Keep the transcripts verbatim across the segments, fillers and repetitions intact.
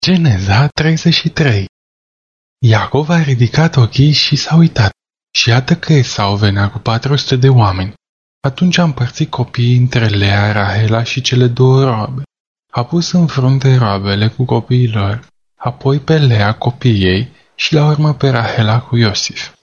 Geneza treizeci și trei. Iacov a ridicat ochii și s-a uitat, și iată că Esau venea cu patru sute de oameni. Atunci a împărțit copiii între Lea, Rahela și cele două roabe. A pus în frunte roabele cu copiii lor, apoi pe Lea copiii ei și la urmă pe Rahela cu Iosif.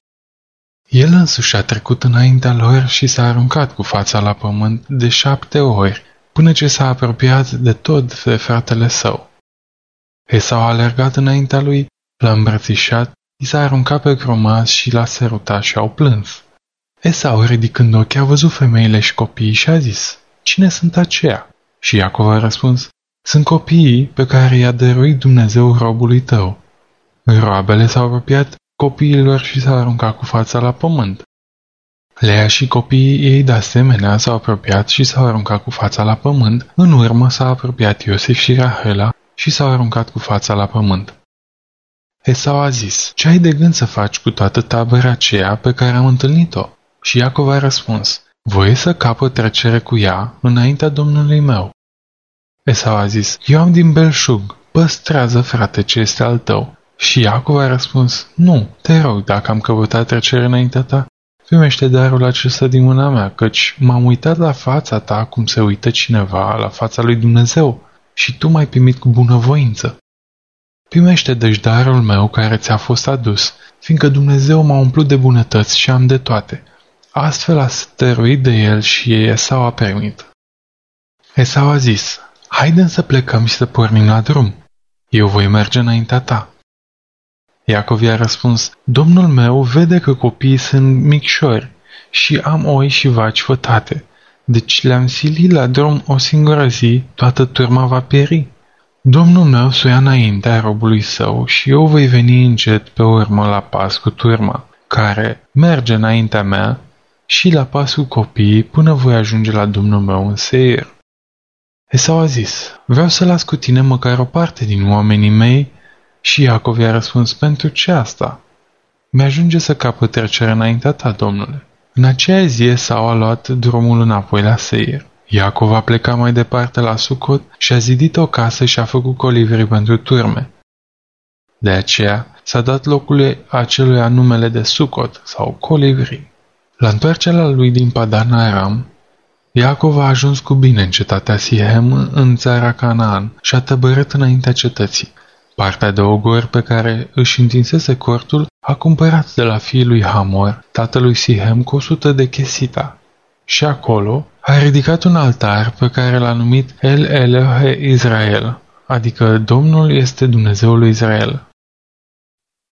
El însuși a trecut înaintea lor și s-a aruncat cu fața la pământ de șapte ori, până ce s-a apropiat de tot de fratele său. Esau a alergat înaintea lui, l-a îmbrățișat, i s-a aruncat pe grămaz și l-a sărutat și au plâns. Esau, ridicând ochii, a văzut femeile și copiii și a zis: "Cine sunt aceia?" Și Iacov a răspuns: "Sunt copiii pe care i-a dăruit Dumnezeu robului tău." Roabele s-au apropiat copiilor și s-a aruncat cu fața la pământ. Lea și copiii ei de asemenea s-au apropiat și s-au aruncat cu fața la pământ. În urmă s-a apropiat Iosif și Rahela și s-au aruncat cu fața la pământ. Esau a zis: "Ce ai de gând să faci cu toată tabăra aceea pe care am întâlnit-o?" Și Iacov a răspuns: "Voie să capăt trecere cu ea înaintea Domnului meu." Esau a zis: "Eu am din belșug, păstrează, frate, ce este al tău." Și Iacov a răspuns: "Nu, te rog, dacă am căutat trecere înaintea ta, primește darul acesta din mâna mea, căci m-am uitat la fața ta cum se uită cineva la fața lui Dumnezeu și tu m-ai primit cu bunăvoință. Primește deci darul meu care ți-a fost adus, fiindcă Dumnezeu m-a umplut de bunătăți și am de toate." Astfel a stăruit de el și Esau a primit. Esau a zis: "Haidem să plecăm și să pornim la drum. Eu voi merge înaintea ta." Iacov i-a răspuns: "Domnul meu vede că copiii sunt micșori și am oi și vaci fătate. Deci le-am silit la drum o singură zi, toată turma va pieri. Domnul meu să o ia înaintea robului său și eu voi veni încet pe urmă la pas cu turma, care merge înaintea mea, și la pas cu copiii până voi ajunge la Domnul meu în Seir." Esau a zis: "Vreau să las cu tine măcar o parte din oamenii mei." Și Iacov i-a răspuns: "Pentru ce asta? Mi-ajunge să capăt trecere înaintea ta, Domnule." În aceea zi Esau a luat drumul înapoi la Seir. Iacov a plecat mai departe la Sucot și a zidit o casă și a făcut colivrii pentru turme. De aceea s-a dat locului aceluia numele de Sucot sau colivrii. La întoarcerea lui din Padan Aram, Iacov a ajuns cu bine în cetatea Sihem în țara Canaan și a tăbărât înaintea cetății. Partea de ogori pe care își întinsese cortul a cumpărat de la fiul lui Hamor, tatălui Sihem, cu o sută de chesita. Și acolo a ridicat un altar pe care l-a numit El Elohe Israel, adică Domnul este Dumnezeul lui Israel.